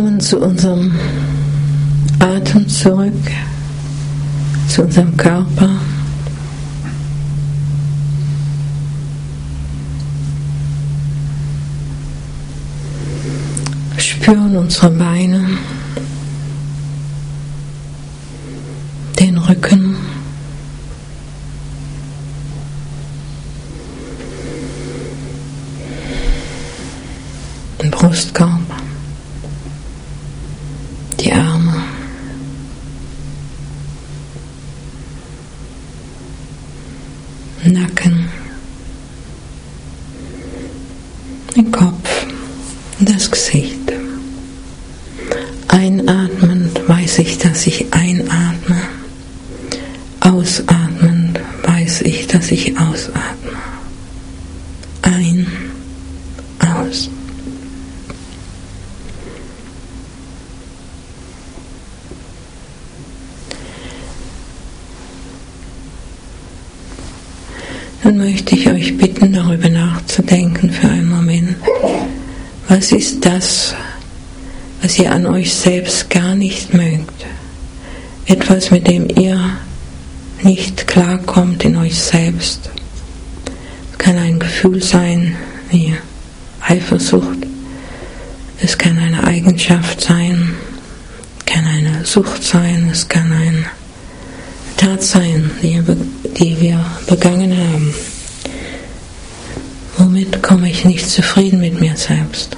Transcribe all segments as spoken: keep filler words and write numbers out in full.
kommen zu unserem Atem zurück, zu unserem Körper. Spüren unsere Beine, den Rücken, den Brustkorb, die Arme, Nacken, den Kopf, das Gesicht. Einatmend weiß ich, dass ich einatme. Ausatmend weiß ich, dass ich ausatme. Ein, aus. Nun möchte ich euch bitten, darüber nachzudenken für einen Moment. Was ist das, was ihr an euch selbst gar nicht mögt? Etwas, mit dem ihr nicht klarkommt in euch selbst. Es kann ein Gefühl sein wie Eifersucht. Es kann eine Eigenschaft sein, kann eine Sucht sein, es kann eine Tat sein, die, die wir begangen haben. Womit komme ich nicht zufrieden mit mir selbst?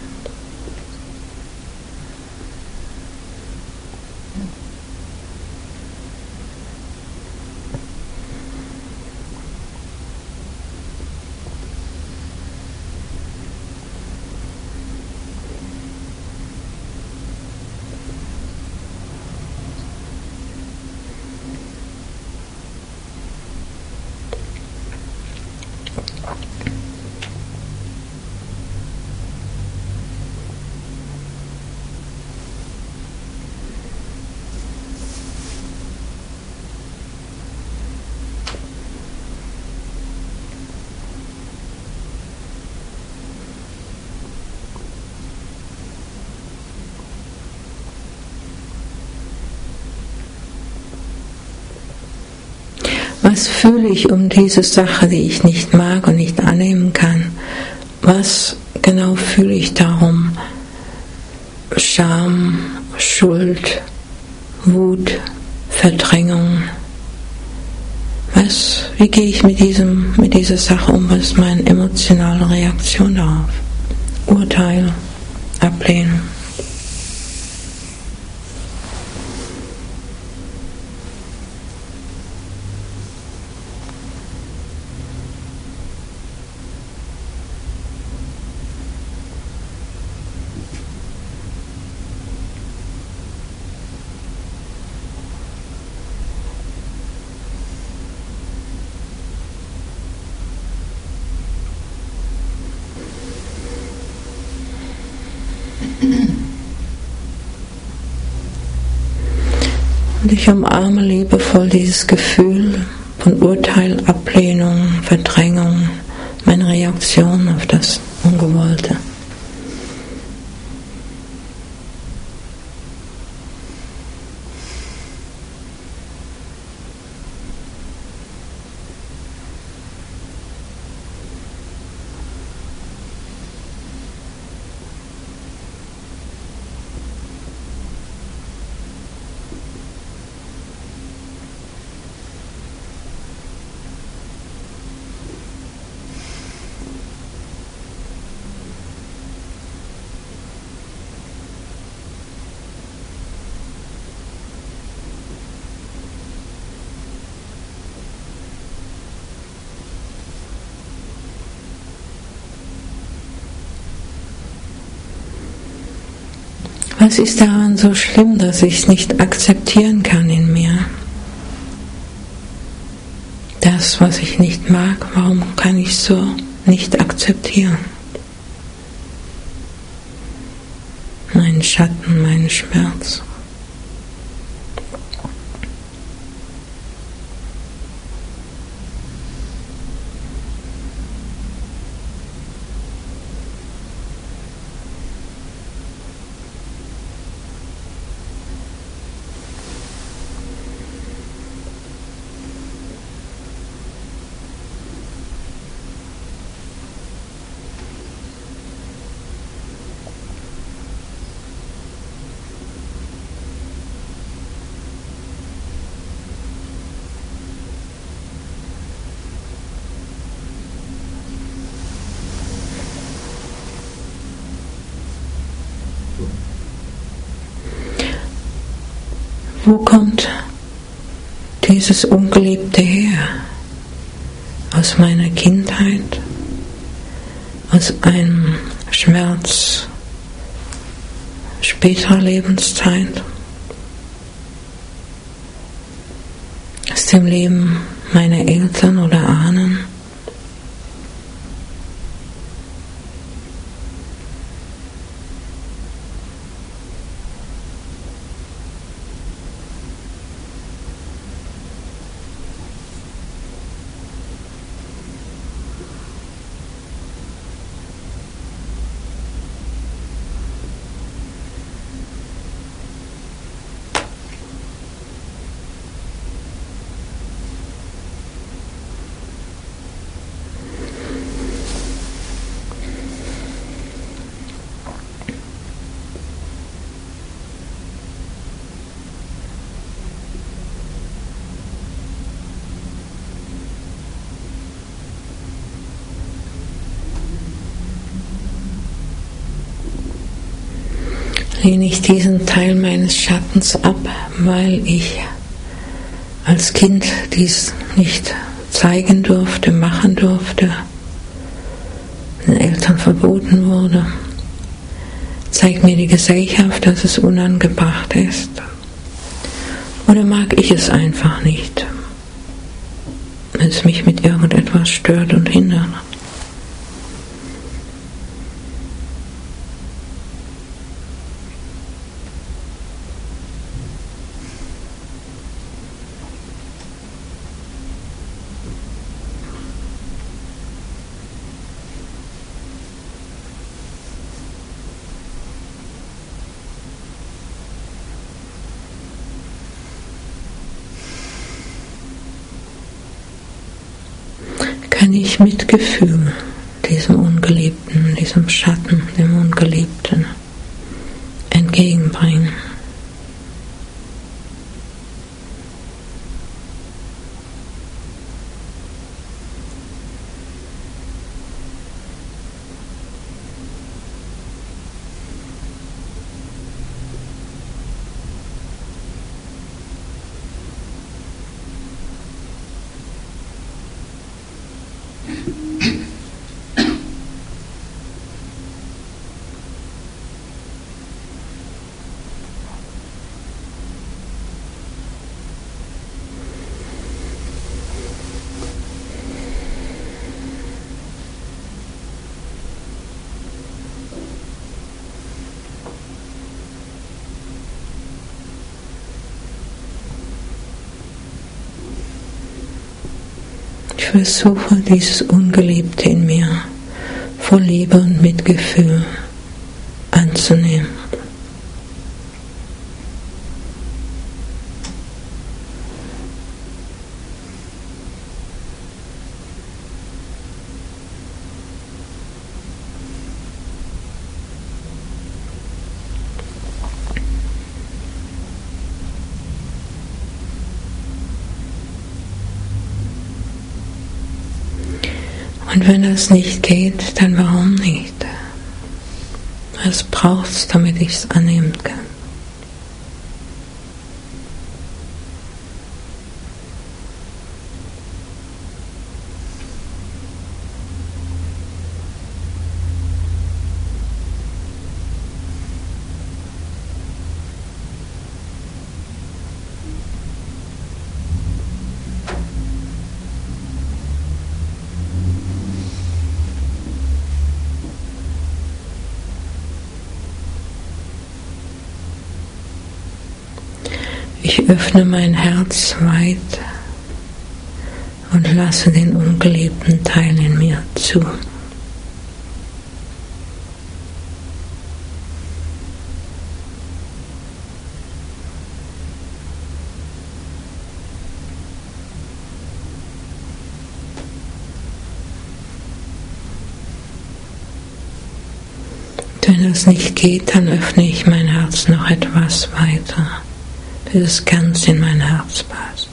Was fühle ich um diese Sache, die ich nicht mag und nicht annehmen kann? Was genau fühle ich darum? Scham, Schuld, Wut, Verdrängung. Was, wie gehe ich mit diesem, mit dieser Sache um? Was ist meine emotionale Reaktion darauf? Urteil, Ablehnen. Und ich umarme liebevoll dieses Gefühl von Urteil, Ablehnung, Verdrängung, meine Reaktion auf das Ungewollte. Was ist daran so schlimm, dass ich es nicht akzeptieren kann in mir? Das, was ich nicht mag, warum kann ich es so nicht akzeptieren? Mein Schatten, mein Schmerz. Wo kommt dieses Ungeliebte her? Aus meiner Kindheit? Aus einem Schmerz späterer Lebenszeit? Aus dem Leben meiner Eltern oder Ahnen? Lehne ich diesen Teil meines Schattens ab, weil ich als Kind dies nicht zeigen durfte, machen durfte, den Eltern verboten wurde. Zeigt mir die Gesellschaft, dass es unangebracht ist? Oder mag ich es einfach nicht, wenn es mich mit irgendetwas stört und hindert? Kann ich Mitgefühl diesem Ungeliebten, diesem Schatten, dem Ungeliebten entgegenbringen? Ich versuche, dieses Ungeliebte in mir voll Liebe und Mitgefühl anzunehmen. Und wenn das nicht geht, dann warum nicht? Was braucht es, damit ich es annehmen kann? Ich öffne mein Herz weit und lasse den ungeliebten Teil in mir zu. Wenn das nicht geht, dann öffne ich mein Herz noch etwas weiter, bis es ganz in mein Herz passt.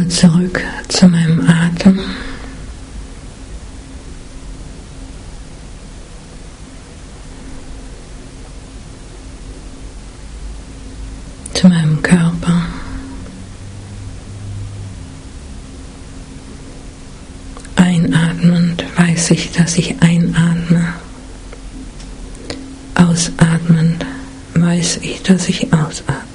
Wieder zurück zu meinem Atem. Zu meinem Körper. Einatmend weiß ich, dass ich einatme. Ausatmend weiß ich, dass ich ausatme.